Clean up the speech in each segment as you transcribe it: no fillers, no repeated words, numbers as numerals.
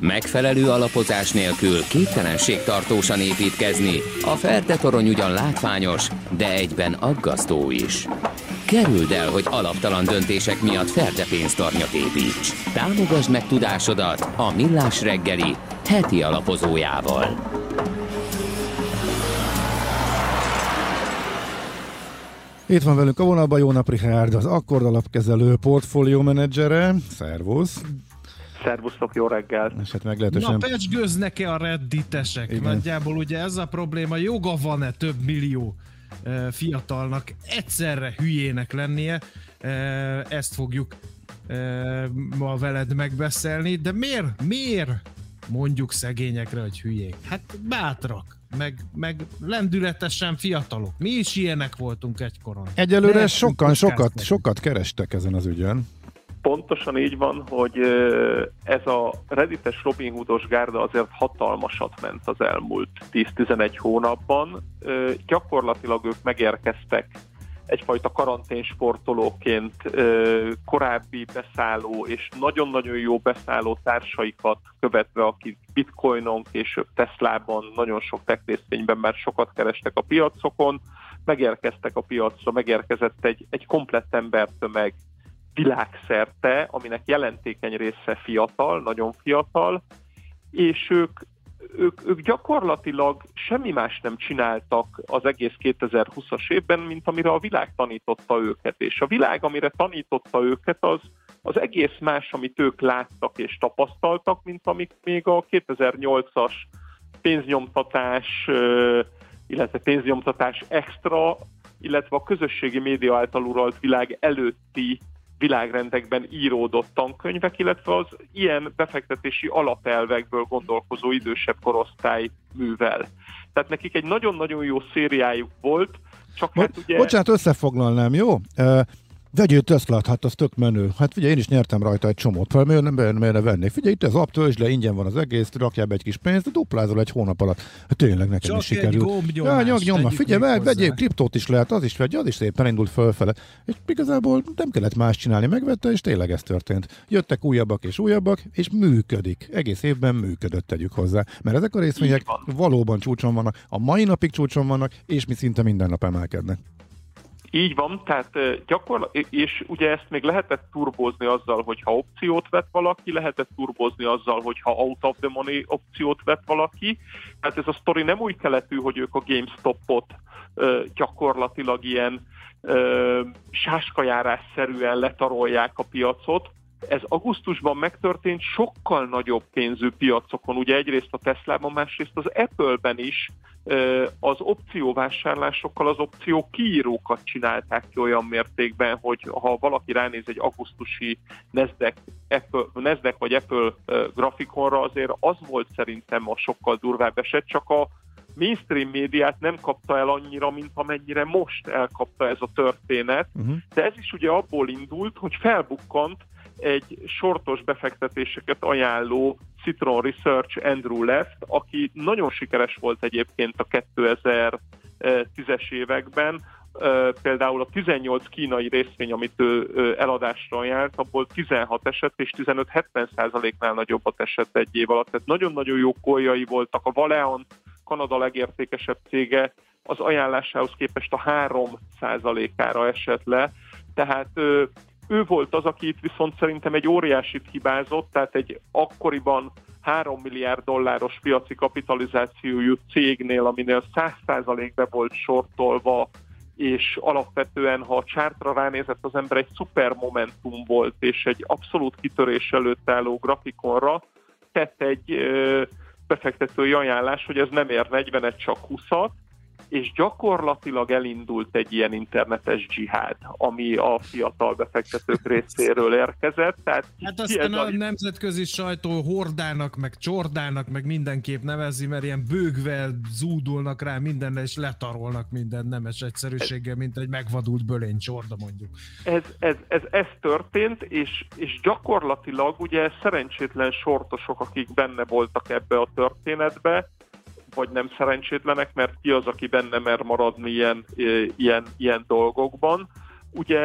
Megfelelő alapozás nélkül képtelenség tartósan építkezni. A Ferde-torony ugyan látványos, de egyben aggasztó is. Kerüld el, hogy alaptalan döntések miatt Ferde pénztarnyat építs. Támogasd meg tudásodat a Millás reggeli heti alapozójával. Itt van velünk a vonalban Jónap Richárd, az Akkord alapkezelő portfólió menedzsere. Szervusz! Szervusztok, jó reggelt! És hát meglehetősen... Na, pecsköznek-e a redditesek? Igen. Nagyjából ugye ez a probléma, joga van-e több millió fiatalnak egyszerre hülyének lennie? Ezt fogjuk ma veled megbeszélni, de miért mondjuk szegényekre, hogy hülyék? Hát bátrak, meg lendületesen fiatalok. Mi is ilyenek voltunk egykoron. Egyelőre sokat kerestek ezen az ügyön. Pontosan így van, hogy ez a reddites Robin Hoodos gárda azért hatalmasat ment az elmúlt 10-11 hónapban. Gyakorlatilag ők megérkeztek egyfajta karanténsportolóként, korábbi beszálló és nagyon-nagyon jó beszálló társaikat követve, akik bitcoinon, később Teslában, nagyon sok tech részvényben már sokat kerestek a piacokon, megérkeztek a piacra, megérkezett egy komplett embertömeg világszerte, aminek jelentékeny része fiatal, nagyon fiatal, és ők gyakorlatilag semmi más nem csináltak az egész 2020-as évben, mint amire a világ tanította őket. És a világ, amire tanította őket, az egész más, amit ők láttak és tapasztaltak, mint amik még a 2008-as pénznyomtatás, illetve pénznyomtatás extra, illetve a közösségi média által uralt világ előtti világrendekben íródott tankönyvek, illetve az ilyen befektetési alapelvekből gondolkozó idősebb korosztály művel. Tehát nekik egy nagyon-nagyon jó szériájuk volt, csak hát ugye... Bocsánat, összefoglalnám, jó? Vegyél Teslát, hát az tök menő. Hát figyelj, én is nyertem rajta egy csomót, fel miért ne vennék? Figyelj, itt az app, töltsd le, ingyen van az egész, rakjál be egy kis pénzt, duplázol egy hónap alatt. Hát tényleg nekem csak is sikerült. Nyomma, figyelj, vegyél, kriptót is lehet, az is szépen indult fölfele. És igazából nem kellett más csinálni, megvette, és tényleg ez történt. Jöttek újabbak, és működik. Egész évben működött, tegyük hozzá. Mert ezek a részvények valóban csúcson vannak, a mai napig csúcson vannak, és mi szinte minden nap emelkednek. Így van, tehát és ugye ezt még lehetett turbózni azzal, hogyha opciót vett valaki, lehetett turbózni azzal, hogyha out of the money opciót vett valaki. Tehát ez a sztori nem új keletű, hogy ők a GameStop-ot gyakorlatilag ilyen sáskajárásszerűen letarolják a piacot. Ez augusztusban megtörtént sokkal nagyobb pénzű piacokon, ugye egyrészt a Teslában, másrészt az Apple-ben is az opcióvásárlásokkal az opció kiírókat csinálták ki olyan mértékben, hogy ha valaki ránéz egy augusztusi Nasdaq vagy Apple grafikonra, azért az volt szerintem a sokkal durvább eset, csak a mainstream médiát nem kapta el annyira, mint amennyire most elkapta ez a történet, de ez is ugye abból indult, hogy felbukkant egy sortos befektetéseket ajánló Citron Research Andrew Left, aki nagyon sikeres volt egyébként a 2010-es években. Például a 18 kínai részvény, amit ő eladásra ajánlt, abból 16 esett, és 15-70%-nál nagyobbat esett egy év alatt. Tehát nagyon-nagyon jó kóljai voltak. A Valeant, Kanada legértékesebb cége, az ajánlásához képest a 3%-ára esett le. Tehát ő volt az, aki itt viszont szerintem egy óriásit hibázott, tehát egy akkoriban $3 milliárd piaci kapitalizációjú cégnél, aminél 100% be volt sortolva, és alapvetően, ha a chartra ránézett az ember, egy szuper momentum volt, és egy abszolút kitörés előtt álló grafikonra tett egy befektetői ajánlás, hogy ez nem ér 40-et, csak 20-at, és gyakorlatilag elindult egy ilyen internetes dzsihád, ami a fiatal befektetők részéről érkezett. Tehát hát aztán a nemzetközi sajtó hordának, meg csordának, meg mindenképp nevezi, mert ilyen bőgvel zúdulnak rá mindenre, és letarolnak minden nemes egyszerűséggel, mint egy megvadult bölény csorda mondjuk. Ez történt, és gyakorlatilag ugye szerencsétlen sortosok, akik benne voltak ebbe a történetbe, vagy nem szerencsétlenek, mert ki az, aki benne mer maradni ilyen dolgokban. Ugye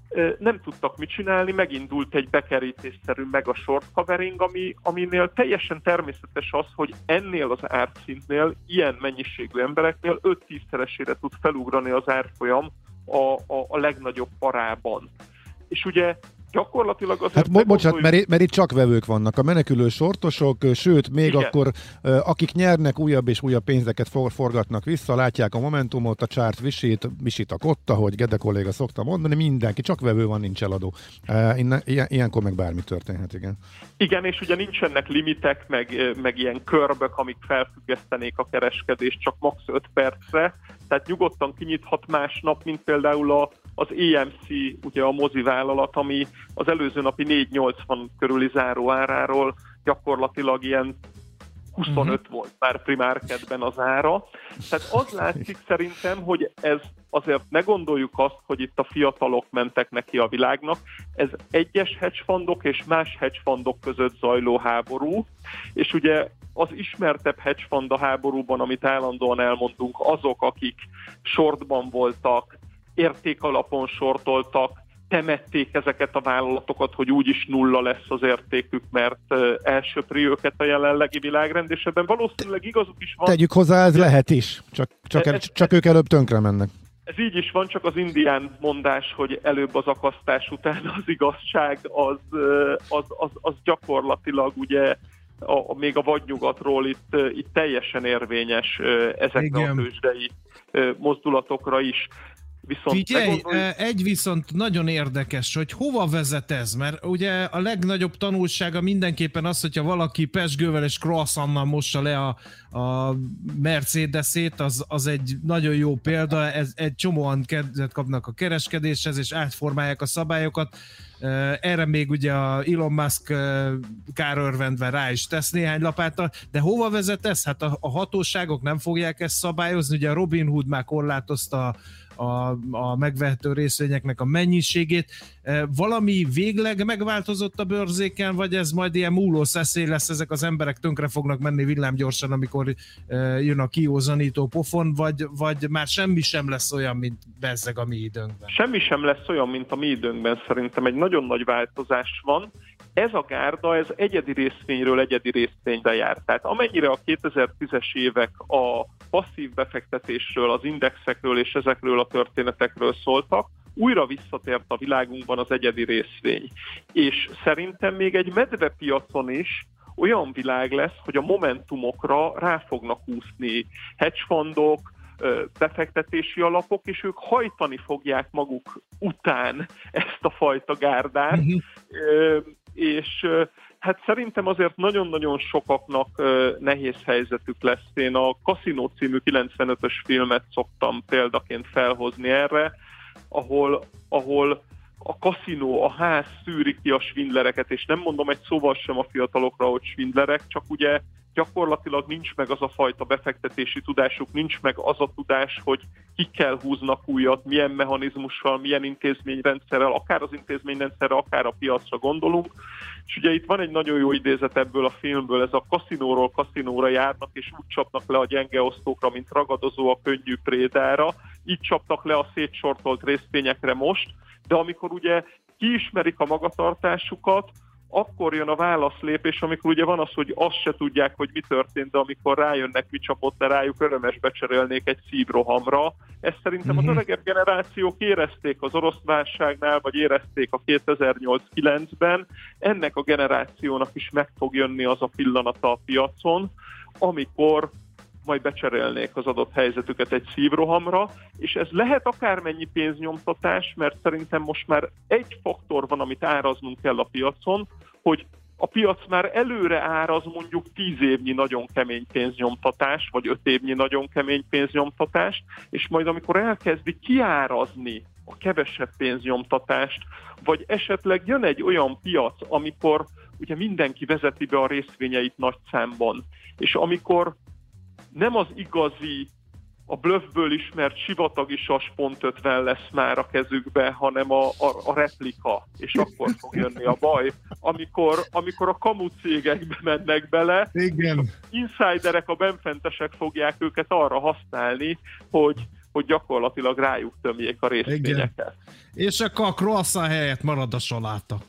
nem tudtak mit csinálni, megindult egy bekerítésszerű mega short covering, aminél teljesen természetes az, hogy ennél az árszintnél, ilyen mennyiségű embereknél 5-10-szeresére tud felugrani az árfolyam a legnagyobb parában. És ugye gyakorlatilag azért... Hát bocsánat, mert itt csak vevők vannak, a menekülő sortosok, sőt, még igen. Akkor akik nyernek, újabb és újabb pénzeket forgatnak vissza, látják a momentumot, a csárt visítak ott, ahogy Gede kolléga szokta mondani, mindenki, csak vevő van, nincs eladó. Ilyenkor meg bármi történhet, igen. Igen, és ugye nincsenek limitek, meg ilyen körbök, amik felfüggesztenék a kereskedést csak max. 5 percre, tehát nyugodtan kinyithat másnap, mint például az EMC, ugye a mozivállalat, ami az előző napi 4,80 körüli záróáráról gyakorlatilag ilyen 25 volt már primárkedben az ára. Tehát az látszik szerintem, hogy ez azért ne gondoljuk azt, hogy itt a fiatalok mentek neki a világnak. Ez egyes hedgefundok és más hedgefundok között zajló háború, és ugye az ismertebb hedgefund a háborúban, amit állandóan elmondunk, azok, akik shortban voltak, értékalapon sortoltak, temették ezeket a vállalatokat, hogy úgyis nulla lesz az értékük, mert elsöpri őket a jelenlegi világrend, és ebben valószínűleg igazuk is van. Tegyük hozzá, ez lehet is, csak ők előbb tönkre mennek. Ez így is van, csak az indián mondás, hogy előbb az akasztás után az igazság, az gyakorlatilag ugye még a vadnyugatról itt teljesen érvényes ezekre a tőzsdei mozdulatokra is. Figyelj, egy viszont nagyon érdekes, hogy hova vezet ez, mert ugye a legnagyobb tanulsága mindenképpen az, hogyha valaki pezsgővel és croissantnal mossa le a Mercedesét, az egy nagyon jó példa, egy csomóan kedvet kapnak a kereskedéshez, és átformálják a szabályokat. Erre még ugye a Elon Musk kárörvendve rá is tesz néhány lapáttal, de hova vezet ez? Hát a hatóságok nem fogják ezt szabályozni, ugye a Robinhood már korlátozta a megvehető részvényeknek a mennyiségét. Valami végleg megváltozott a bőrzéken, vagy ez majd ilyen múló szeszély lesz, ezek az emberek tönkre fognak menni villámgyorsan, amikor jön a kiózanító pofon, vagy már semmi sem lesz olyan, mint bezzeg a mi időnkben? Semmi sem lesz olyan, mint a mi időnkben, szerintem egy nagyon nagy változás van. Ez a gárda, ez egyedi részvényről egyedi részvényre jár. Tehát amennyire a 2010-es évek a passzív befektetésről, az indexekről és ezekről a történetekről szóltak, újra visszatért a világunkban az egyedi részvény. És szerintem még egy medvepiacon is olyan világ lesz, hogy a momentumokra rá fognak úszni hedgefundok, befektetési alapok, és ők hajtani fogják maguk után ezt a fajta gárdát, és hát szerintem azért nagyon-nagyon sokaknak nehéz helyzetük lesz. Én a Casino című 95-ös filmet szoktam példaként felhozni erre, ahol a kaszinó, a ház szűri ki a svindlereket, és nem mondom egy szóval sem a fiatalokra, hogy svindlerek, csak ugye gyakorlatilag nincs meg az a fajta befektetési tudásuk, nincs meg az a tudás, hogy kikkel húznak újat, milyen mechanizmussal, milyen intézményrendszerrel, akár az intézményrendszerre, akár a piacra gondolunk. És ugye itt van egy nagyon jó idézet ebből a filmből, ez a kaszinóról kaszinóra járnak, és úgy csapnak le a gyenge osztókra, mint ragadozó a könnyű prédára. Így csapnak le a szétsortolt részvényekre most, de amikor ugye kiismerik a magatartásukat, akkor jön a válaszlépés, amikor ugye van az, hogy azt se tudják, hogy mi történt, de amikor rájönnek, mi csapott le rájuk, örömes becserélnék egy szívrohamra. Ezt szerintem az öregebb generációk érezték az orosz válságnál, vagy érezték a 2008-9-ben. Ennek a generációnak is meg fog jönni az a pillanata a piacon, amikor majd becserélnék az adott helyzetüket egy szívrohamra, és ez lehet akármennyi pénznyomtatás, mert szerintem most már egy faktor van, amit áraznunk kell a piacon, hogy a piac már előre áraz mondjuk 10 évnyi nagyon kemény pénznyomtatás, vagy 5 évnyi nagyon kemény pénznyomtatást, és majd amikor elkezdi kiárazni a kevesebb pénznyomtatást, vagy esetleg jön egy olyan piac, amikor ugye mindenki vezeti be a részvényeit nagy számban, és amikor nem az igazi, a bluffből ismert sivatagi sas .50 lesz már a kezükbe, hanem a replika, és akkor fog jönni a baj, amikor a kamu cégekbe mennek bele, igen. És az insiderek, a benfentesek fogják őket arra használni, hogy hogy gyakorlatilag rájuk tömjék a részvényeket. Igen. És akkor a croissant helyett marad a saláta.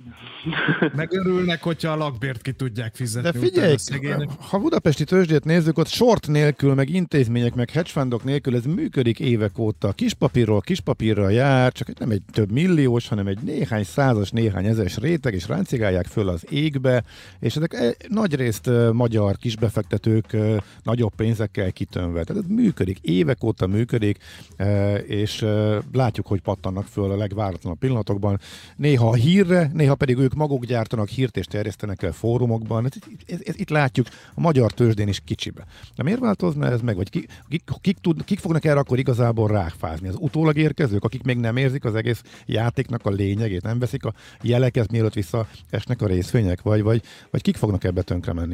Megörülnek, hogyha a lakbért ki tudják fizetni. De figyelj, ha budapesti tőzsdét nézzük, ott short nélkül, meg intézmények, meg hedgefundok nélkül ez működik évek óta. Kispapírra jár, csak nem egy több milliós, hanem egy néhány százas, néhány ezeres réteg, és ráncigálják föl az égbe, és ezek nagyrészt magyar kisbefektetők nagyobb pénzekkel kitönve. Tehát ez működik, évek óta működik, és látjuk, hogy pattannak föl a legváratlanabb pillanatokban. Néha a hírre, néha pedig ők maguk gyártanak hírt és terjesztenek el fórumokban. Itt látjuk a magyar tőzsdén is kicsibe. De miért változna ez meg? Vagy kik fognak erre akkor igazából ráfázni? Az utólag érkezők, akik még nem érzik az egész játéknak a lényegét, nem veszik a jeleket, mielőtt visszaesnek a részvények? Vagy kik fognak ebbe tönkre menni?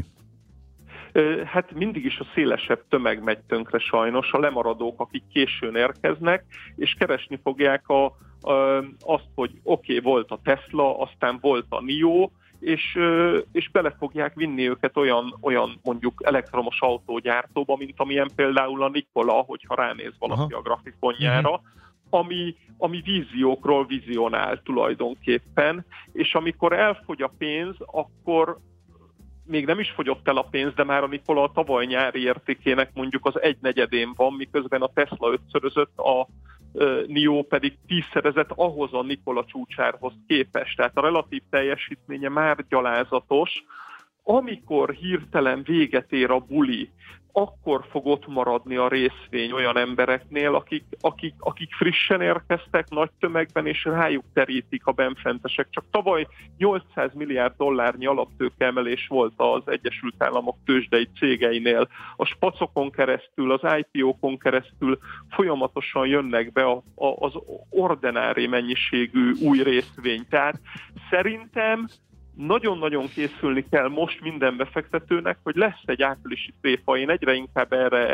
Hát mindig is a szélesebb tömeg megy tönkre sajnos, a lemaradók, akik későn érkeznek, és keresni fogják azt, hogy oké, volt a Tesla, aztán volt a NIO, és bele fogják vinni őket olyan mondjuk elektromos autógyártóba, mint amilyen például a Nikola, hogyha ránéz valaki a grafikonjára, ami víziókról vizionál tulajdonképpen, és amikor elfogy a pénz, akkor még nem is fogyott el a pénz, de már a Nikola a tavaly nyári értékének mondjuk az 1/4 van, miközben a Tesla 5-szörözött, a NIO pedig 10-szerezett ahhoz a Nikola csúcsárhoz képest. Tehát a relatív teljesítménye már gyalázatos. Amikor hirtelen véget ér a buli, akkor fog ott maradni a részvény olyan embereknél, akik frissen érkeztek nagy tömegben, és rájuk terítik a benfentesek. Csak tavaly 800 milliárd dollárnyi alaptőkeemelés volt az Egyesült Államok tőzsdei cégeinél. A spacokon keresztül, az IPO-kon keresztül folyamatosan jönnek be az ordinári mennyiségű új részvény. Tehát szerintem nagyon-nagyon készülni kell most minden befektetőnek, hogy lesz egy áprilisi tréfa. Én egyre inkább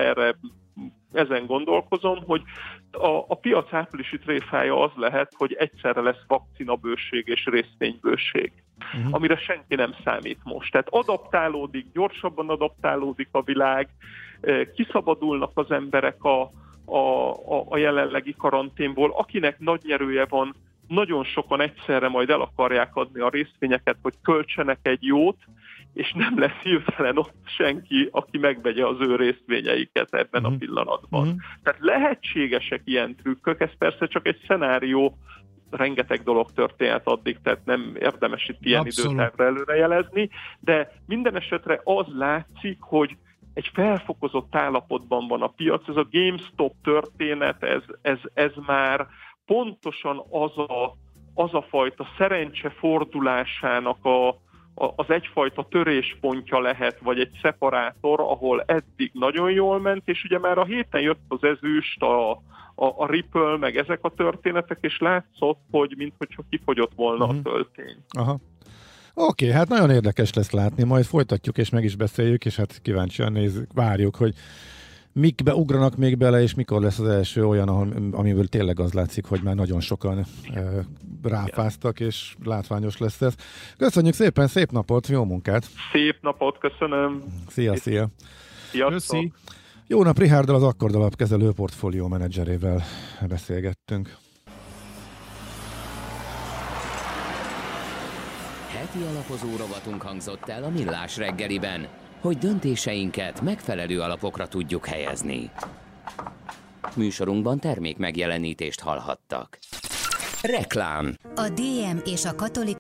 ezen gondolkozom, hogy a piac áprilisi tréfája az lehet, hogy egyszerre lesz vakcinabőség és részvénybőség, amire senki nem számít most. Tehát gyorsabban adaptálódik a világ, kiszabadulnak az emberek a jelenlegi karanténból, akinek nagy nyerője van, nagyon sokan egyszerre majd el akarják adni a részvényeket, hogy költsenek egy jót, és nem lesz hirtelen ott senki, aki megvegye az ő részvényeiket ebben a pillanatban. Tehát lehetségesek ilyen trükkök, ez persze csak egy szenárió, rengeteg dolog történhet addig, tehát nem érdemes itt ilyen időtávra előrejelezni, de minden esetre az látszik, hogy egy felfokozott állapotban van a piac, ez a GameStop történet, ez már pontosan az a fajta szerencse fordulásának az egyfajta töréspontja lehet, vagy egy szeparátor, ahol eddig nagyon jól ment, és ugye már a héten jött az ezüst, a Ripple, meg ezek a történetek, és látszott, hogy minthogyha kifogyott volna a töltény. Aha. Oké, hát nagyon érdekes lesz látni, majd folytatjuk, és meg is beszéljük, és hát kíváncsian nézzük, várjuk, hogy mikbe ugranak még bele, és mikor lesz az első olyan, amiből tényleg az látszik, hogy már nagyon sokan ráfáztak, és látványos lesz ez. Köszönjük szépen, szép napot, jó munkát! Szép napot, köszönöm! Szia! Sziasztok! Jó nap, Richárddal, az Akkord alapkezelő portfólió menedzserével beszélgettünk. Heti alapozó rovatunk hangzott el a Millás reggeliben, hogy döntéseinket megfelelő alapokra tudjuk helyezni. Műsorunkban termék megjelenítést hallhattak. Reklám. A DM és a katolikus